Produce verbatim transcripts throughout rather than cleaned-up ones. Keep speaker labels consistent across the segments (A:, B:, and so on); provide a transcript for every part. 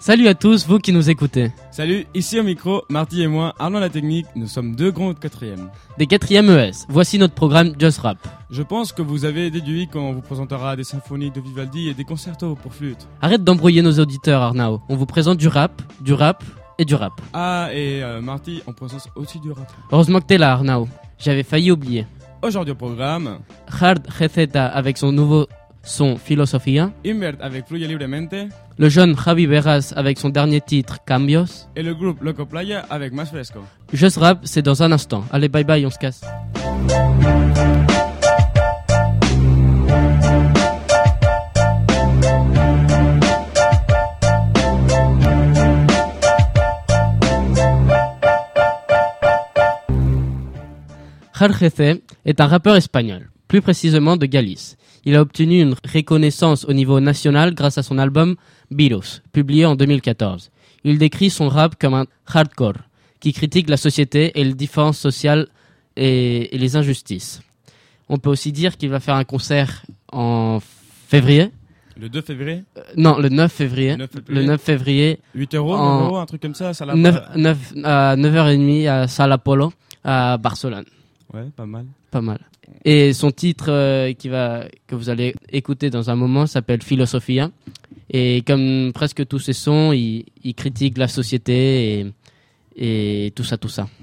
A: Salut à tous, vous qui nous écoutez.
B: Salut, ici au micro, Marty et moi, Arnaud la technique, nous sommes deux grands de quatrième.
A: Des quatrièmes E S, voici notre programme Just Rap.
B: Je pense que vous avez déduit qu'on vous présentera des symphonies de Vivaldi et des concertos pour flûte.
A: Arrête d'embrouiller nos auditeurs, Arnaud. On vous présente du rap, du rap et du rap.
B: Ah, et euh, Marty, on présente aussi du rap.
A: Heureusement que t'es là, Arnaud. J'avais failli oublier.
B: Aujourd'hui au programme,
A: Hard Receta avec son nouveau son Filosofia.
B: Invert avec Fluye Libremente.
A: Le jeune Javi Beras avec son dernier titre Cambios.
B: Et le groupe Loco Playa avec Más Fresco.
A: Just Rap, c'est dans un instant. Allez, bye bye, on se casse. Jarjece est un rappeur espagnol, plus précisément de Galice. Il a obtenu une reconnaissance au niveau national grâce à son album Virus, publié en deux mille quatorze. Il décrit son rap comme un hardcore, qui critique la société et les différences sociales et, et les injustices. On peut aussi dire qu'il va faire un concert en février.
B: Le deux février
A: euh, Non, le neuf février.
B: Le neuf février.
A: Le neuf février.
B: huit euros,
A: en...
B: neuf euros, un truc comme ça, ça l'a
A: neuf,
B: pas...
A: neuf, à neuf heures trente à Sala Polo, à Barcelone.
B: Ouais, pas mal.
A: Pas mal. Et son titre euh, qui va, que vous allez écouter dans un moment s'appelle Filosofia. Et comme presque tous ses sons, il, il critique la société et, et tout ça, tout ça.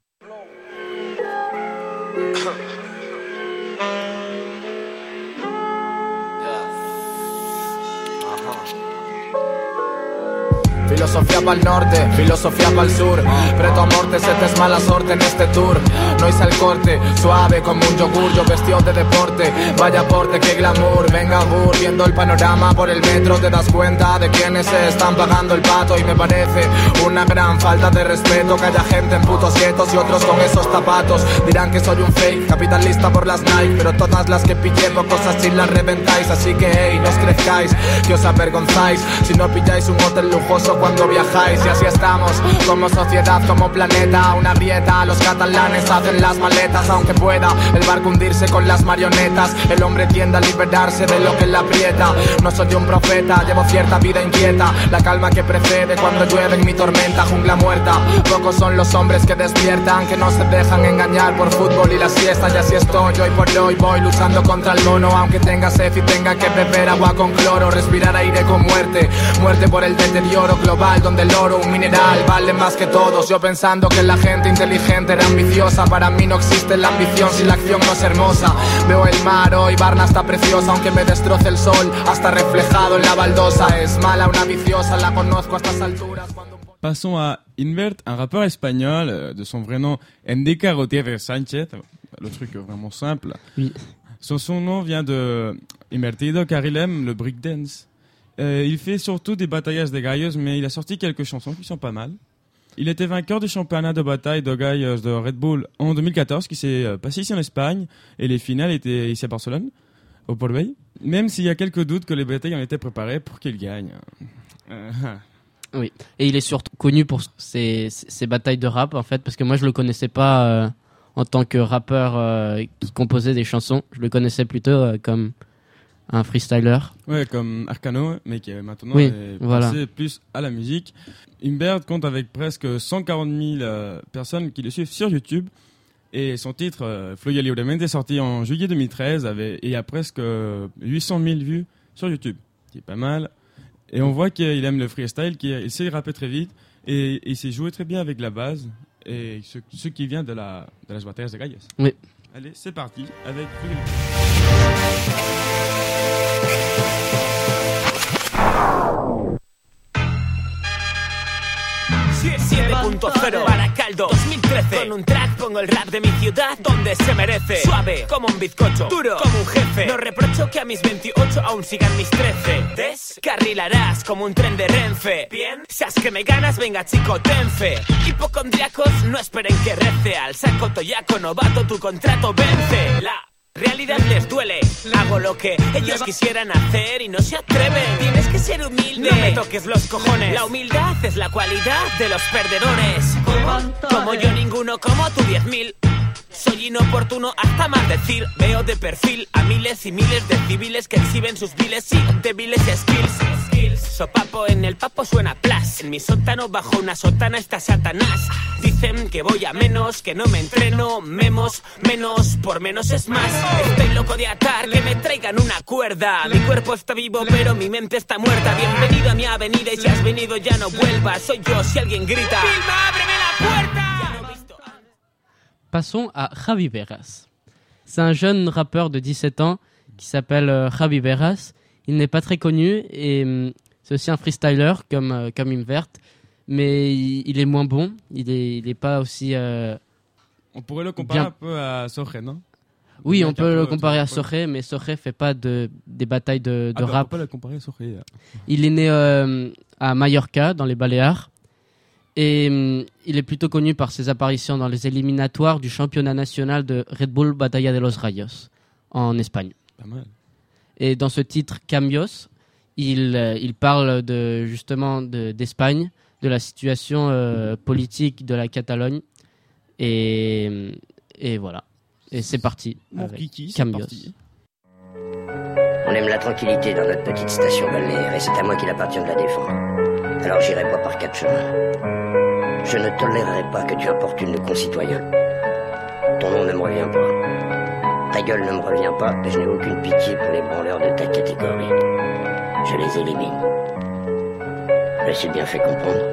C: Filosofía pa'l norte, filosofía pa'l sur. Preto a morte se te es mala sorte en este tour. No hice el corte, suave como un yogur. Yo vestido de deporte, vaya porte, qué glamour. Venga bur, viendo el panorama por el metro. Te das cuenta de quienes se están pagando el pato. Y me parece una gran falta de respeto que haya gente en putos guetos y otros con esos zapatos. Dirán que soy un fake, capitalista por las Nike. Pero todas las que pillé por cosas chill las reventáis. Así que hey, no os crezcáis, que os avergonzáis si no pilláis un hotel lujoso cuando viajáis. Y así estamos, como sociedad, como planeta. Una grieta, los catalanes hacen las maletas. Aunque pueda el barco hundirse con las marionetas, el hombre tiende a liberarse de lo que le aprieta. No soy un profeta, llevo cierta vida inquieta. La calma que precede cuando llueve en mi tormenta. Jungla muerta, pocos son los hombres que despiertan, que no se dejan engañar por fútbol y la siesta. Y así estoy, hoy por hoy voy luchando contra el mono. Aunque tenga sed y tenga que beber agua con cloro. Respirar aire con muerte, muerte por el deterioro global, donde el oro, un mineral, vale más que todos. Yo pensando que la gente inteligente era ambiciosa. Para mí no existe la ambición si la acción no es hermosa. Veo el mar hoy, Varna está preciosa. Aunque me destroce el sol, hasta reflejado en la baldosa. Es mala una viciosa, la conozco a estas alturas cuando...
B: Passons à Invert, un rappeur espagnol, euh, de son vrai nom Enrique Gutiérrez Sánchez. Le truc vraiment simple.
A: Oui.
B: Son, son nom vient de Invertido car il aime le breakdance. Euh, il fait surtout des bataillas de gallos, mais il a sorti quelques chansons qui sont pas mal. Il était vainqueur du championnat de bataille de gallos de Red Bull en deux mille quatorze, qui s'est euh, passé ici en Espagne, et les finales étaient ici à Barcelone, au Port Vell. Même s'il y a quelques doutes que les batailles ont été préparées pour qu'il gagne. Euh,
A: Oui. Et il est surtout connu pour ses, ses batailles de rap, en fait, parce que moi, je le connaissais pas euh, en tant que rappeur euh, qui composait des chansons. Je le connaissais plutôt euh, comme un freestyler.
B: Ouais, comme Arcano, mais qui maintenant
A: oui,
B: est
A: voilà.
B: passé plus à la musique. Invert compte avec presque cent quarante mille euh, personnes qui le suivent sur YouTube. Et son titre, euh, Fluye Libremente, est sorti en juillet deux mille treize avait, et il y a presque euh, huit cent mille vues sur YouTube, qui est pas mal. Et on voit qu'il aime le freestyle, qu'il sait rapper très vite, et, et il sait jouer très bien avec la base, et ce, ce qui vient de la de las batallas de gallos.
A: Oui.
B: Allez, c'est parti avec Fluye Libremente.
D: siete punto cero Baracaldo dos mil trece. Con un track pongo el rap de mi ciudad donde se merece. Suave como un bizcocho, duro como un jefe. No reprocho que a mis veintiocho aún sigan mis trece. Descarrilarás como un tren de Renfe. Bien, seas que me ganas, venga chico, ten fe. Hipocondriacos, no esperen que rece. Al saco toyaco novato tu contrato vence. La realidad les duele, hago lo que ellos quisieran hacer y no se atreven. Tienes que ser humilde, no me toques los cojones. La humildad es la cualidad de los perdedores. Como yo ninguno, como tú diez mil. Soy inoportuno hasta maldecir. Veo de perfil a miles y miles de civiles que exhiben sus viles y débiles skills. Skills. Sopapo en el papo suena plas. En mi sótano bajo una sotana está Satanás. Dicen que voy a menos, que no me entreno. Memos, menos, por menos es más. Estoy loco de atar, que me traigan una cuerda. Mi cuerpo está vivo pero mi mente está muerta. Bienvenido a mi avenida y si has venido ya no vuelvas. Soy yo si alguien grita Vilma, ábreme la puerta.
A: Passons à Javi Veras. C'est un jeune rappeur de dix-sept ans qui s'appelle euh, Javi Veras. Il n'est pas très connu et euh, c'est aussi un freestyler comme, euh, comme Invert, mais il, il est moins bon. Il est, il est pas aussi... Euh,
B: on pourrait le comparer
A: bien.
B: un peu à Soré, non?
A: Oui,
B: bien
A: on peut le
B: peu,
A: comparer à
B: peu.
A: Soré, mais Soré fait pas de, des batailles de, de
B: ah bah,
A: rap.
B: On peut pas le comparer à Soré.
A: Il est né euh, à Mallorca, dans les Baléares. Et hum, il est plutôt connu par ses apparitions dans les éliminatoires du championnat national de Red Bull Batalla de los Rayos en Espagne.
B: Pas mal.
A: Et dans ce titre Cambios, il, euh, il parle de, justement de, d'Espagne, de la situation euh, politique de la Catalogne. Et, et voilà. Et c'est parti.
B: Mon
A: avec
B: kiki, c'est
A: Cambios.
B: parti.
E: On aime la tranquillité dans notre petite station balnéaire et c'est à moi qu'il appartient de la défendre. Alors j'irai boire par quatre chemins. Je ne tolérerai pas que tu importunes nos concitoyens. Ton nom ne me revient pas. Ta gueule ne me revient pas et je n'ai aucune pitié pour les branleurs de ta catégorie. Je les élimine. Je me suis bien fait comprendre.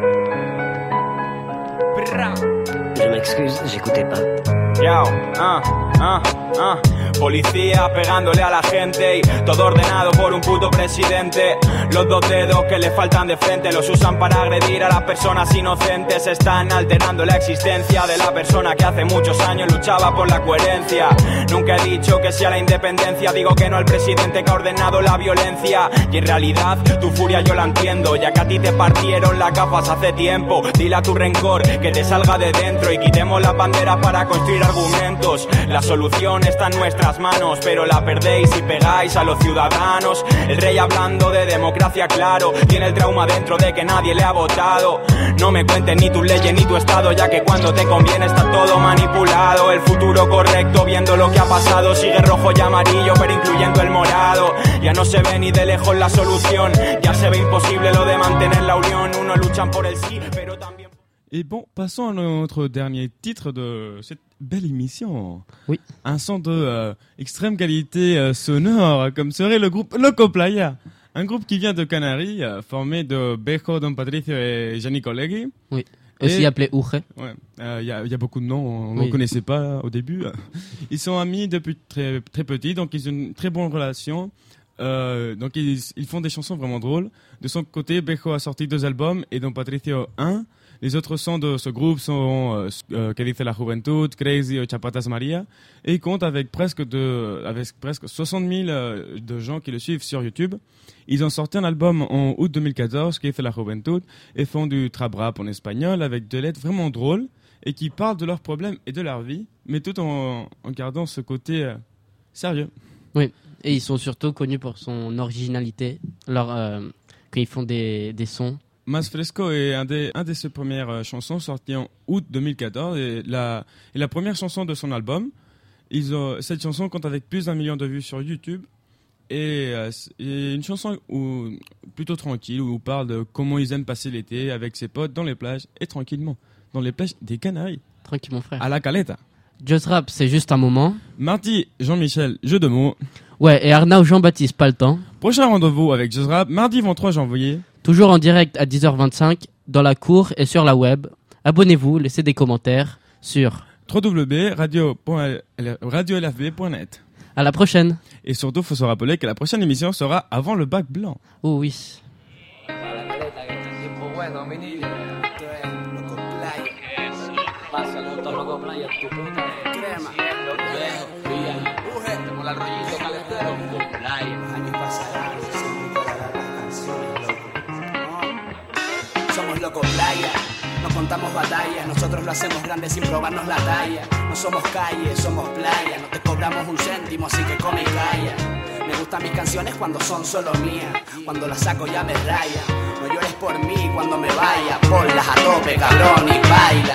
E: Je m'excuse, j'écoutais pas.
F: Yo, ah, ah, ah. Policía pegándole a la gente y todo ordenado por un puto presidente. Los dos dedos que le faltan de frente los usan para agredir a las personas inocentes. Están alterando la existencia de la persona que hace muchos años luchaba por la coherencia. Nunca he dicho que sea la independencia, digo que no al presidente que ha ordenado la violencia. Y en realidad tu furia yo la entiendo, ya que a ti te partieron las gafas hace tiempo. Dile a tu rencor que te salga de dentro y quitemos las banderas para construir argumentos. La solución está en nuestras manos, pero la perdéis y pegáis a los ciudadanos. El rey hablando de democracia, claro, tiene el trauma dentro de que nadie le ha votado. No me cuentes ni tus leyes ni tu estado, ya que cuando te conviene está todo manipulado. El futuro correcto, viendo lo que ha pasado, sigue rojo y amarillo, pero incluyendo el morado. Ya no se ve ni de lejos la solución, ya se ve imposible lo de mantener la unión. Unos luchan por el sí, pero también...
B: Et bon, passons à notre dernier titre de cette belle émission.
A: Oui.
B: Un son de euh, extrême qualité euh, sonore, comme serait le groupe Loco Playa. Un groupe qui vient de Canaries, euh, formé de Bejo, Don Patricio et Gianni Colleghi.
A: Oui. Aussi
B: Et-
A: appelé Uche.
B: Il ouais, euh, y, a, y a beaucoup de noms, on ne
A: Oui.
B: les connaissait pas au début. Ils sont amis depuis très, très petits, donc ils ont une très bonne relation. Euh, donc ils, ils font des chansons vraiment drôles. De son côté, Bejo a sorti deux albums et Don Patricio un. Les autres sons de ce groupe sont euh, euh, Que dice la juventud, Crazy ou Chapatas Maria. Et il compte avec presque, de, avec presque soixante mille euh, de gens qui le suivent sur YouTube. Ils ont sorti un album en août deux mille quatorze, Que dice la juventud, et font du trap rap en espagnol avec des lettres vraiment drôles et qui parlent de leurs problèmes et de leur vie, mais tout en, en gardant ce côté euh, sérieux.
A: Oui. Et ils sont surtout connus pour son originalité, leur, euh, quand ils font des, des sons.
B: Mas Fresco est un, des, un de ses premières euh, chansons sorties en août deux mille quatorze et la, et la première chanson de son album. Ils ont, cette chanson compte avec plus d'un million de vues sur YouTube et, euh, et une chanson où, plutôt tranquille où on parle de comment ils aiment passer l'été avec ses potes dans les plages et tranquillement dans les plages des Canaries,
A: Tranquille, mon frère.
B: à la Caleta.
A: Just Rap, c'est juste un moment.
B: Mardi, Jean-Michel, jeu de mots.
A: Ouais, et Arnaud Jean-Baptiste, pas le temps.
B: Prochain rendez-vous avec Just Rap, mardi vingt-trois janvier.
A: Toujours en direct à dix heures vingt-cinq, dans la cour et sur la web. Abonnez-vous, laissez des commentaires sur...
B: w w w point radio point l f b point net.
A: À la prochaine.
B: Et surtout, faut se rappeler que la prochaine émission sera avant le bac blanc.
A: Oh oui.
G: Somos Loco Playa, nos contamos batallas, nosotros lo hacemos grande sin probarnos la talla. No somos calle, somos playa, no te cobramos un céntimo, así que come y calla. Me gustan mis canciones cuando son solo mías, cuando las saco ya me raya. No llores por mí cuando me vaya, ponlas a tope cabrón y baila.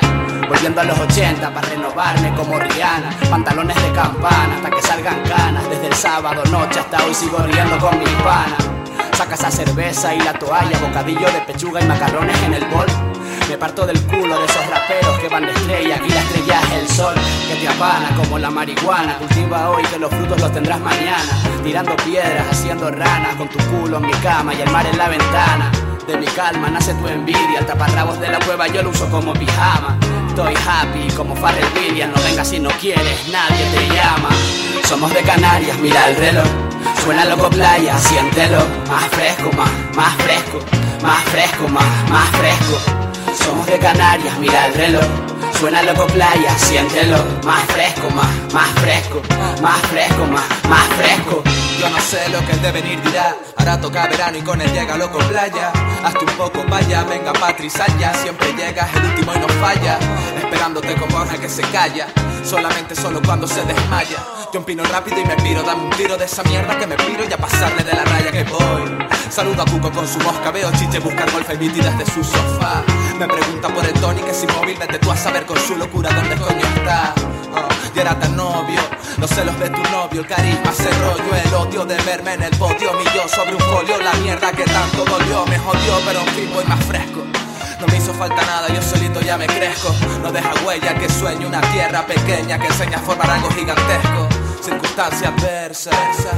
G: volviendo a los ochenta para renovarme como Rihanna. Pantalones de campana hasta que salgan canas. Desde el sábado noche hasta hoy sigo riendo con mis panas. Saca esa cerveza y la toalla, bocadillo de pechuga y macarrones en el bol. Me parto del culo de esos raperos que van de estrella. Aquí la estrella es el sol, que te apana como la marihuana. Cultiva hoy que los frutos los tendrás mañana. Tirando piedras, haciendo ranas, con tu culo en mi cama y el mar en la ventana. De mi calma nace tu envidia, el taparrabos de la cueva yo lo uso como pijama. Estoy happy como Pharrell Williams, no vengas si no quieres, nadie te llama. Somos de Canarias, mira el reloj. Suena loco playa, siéntelo. Más fresco, más, más fresco. Más fresco, más, más fresco. Somos de Canarias, mira el reloj. Suena loco playa, siéntelo. Más fresco, más, más fresco. Más fresco, más, más fresco.
H: Yo no sé lo que el devenir dirá. Ahora toca verano y con él llega loco playa. Hazte un poco vaya, venga Patri Saya. Siempre llegas el último y no falla. Esperándote como Borja que se calla. Solamente solo cuando se desmaya. Yo empino rápido y me piro. Dame un tiro de esa mierda que me piro y a pasarle de la raya que voy. Saludo a Cuco con su mosca. Veo Chiche buscar golf y Viti desde su sofá. Me pregunta por el Tony que es inmóvil. Vete tú a saber con su locura dónde coño está. Oh, y era tan novio. Los celos de tu novio, el carisma, ese rollo. El odio de verme en el podio. Mi yo sobre un folio. La mierda que tanto dolió me jodió, pero en fin voy más fresco. No me hizo falta nada, yo solito ya me crezco. No deja huella que sueño una tierra pequeña que enseña a formar algo gigantesco. Circunstancia adversa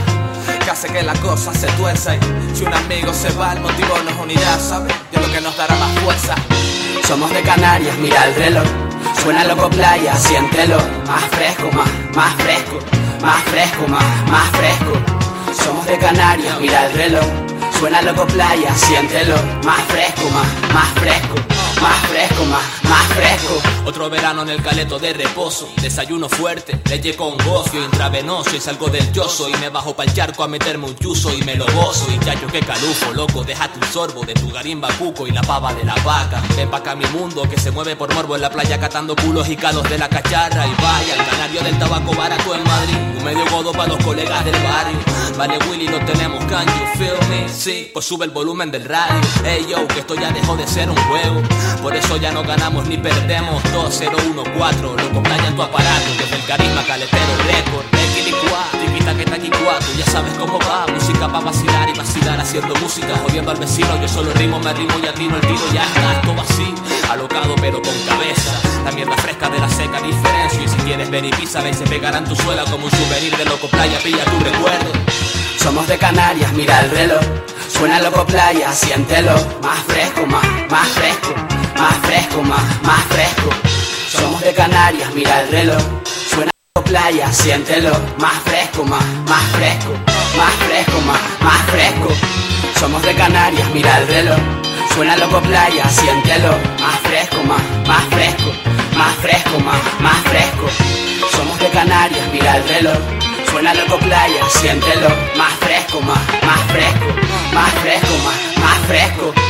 H: que hace que la cosa se tuerza. Y si un amigo se va, el motivo nos unirá, ¿sabes? Y es lo que nos dará más fuerza.
G: Somos de Canarias, mira el reloj. Suena loco playa, siéntelo. Más fresco, más, más fresco. Más fresco, más, más fresco. Somos de Canarias, mira el reloj. Suena loco playa, siéntelo. Más fresco, más, más fresco. Más fresco, más, más fresco.
I: Otro verano en el caleto de reposo. Desayuno fuerte, leche con gocio intravenoso y salgo del yoso y me bajo pa'l charco a meterme un chuzo y me lo gozo. Y chacho que calufo, loco, déjate un sorbo de tu garimba cuco y la pava de la vaca. Ven pa' acá mi mundo que se mueve por morbo en la playa catando culos y calos de la cacharra. Y vaya, el canario del tabaco barato en Madrid. Un medio godo pa' los colegas del barrio. Vale Willy, lo tenemos, can you feel me? Sí, pues sube el volumen del radio. Ey yo, que esto ya dejó de ser un juego. Por eso ya no ganamos ni perdemos. Dos cero uno cuatro, loco playa en tu aparato. Desde el carisma caletero récord. Equilicua, tiquita que taquicua. Tú ya sabes cómo va, música pa' vacilar y vacilar haciendo música, jodiendo al vecino. Yo solo rimo, me rimo y atino el tiro. Ya está, todo así, alocado pero con cabeza. La mierda fresca de la seca diferencia. Y si quieres ver y písala y se pegarán tu suela como un souvenir de loco playa. Pilla tu recuerdo.
G: Somos de Canarias, mira el reloj. Suena loco playa, siéntelo. Más fresco, más, más fresco. Más fresco, más, más fresco. Somos de Canarias, mira el reloj. Suena loco playa, siéntelo. Más fresco, más, más fresco. Más fresco, más, más fresco. Somos de Canarias, mira el reloj. Suena loco playa, siéntelo. Más fresco, más, más fresco. Más fresco, más, más fresco. Somos de Canarias, mira el reloj. Suena loco playa, siéntelo. Más fresco, más, más fresco. Más fresco, más, más fresco.